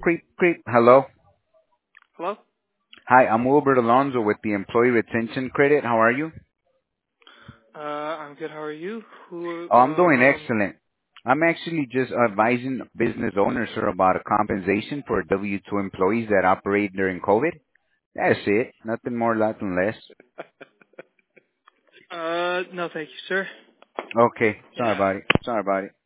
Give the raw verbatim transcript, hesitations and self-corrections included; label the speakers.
Speaker 1: Creep, creep. Hello.
Speaker 2: Hello?
Speaker 1: Hi, I'm Wilbert Alonso with the Employee Retention Credit. How are you?
Speaker 2: Uh, I'm good. How are you? Who,
Speaker 1: Oh, I'm doing
Speaker 2: um,
Speaker 1: excellent. I'm actually just advising business owners, sir, about a compensation for W two employees that operate during COVID. That's it. Nothing more, nothing less.
Speaker 2: uh, no, thank you, sir.
Speaker 1: Okay. Sorry
Speaker 2: Yeah.
Speaker 1: about it. Sorry about it.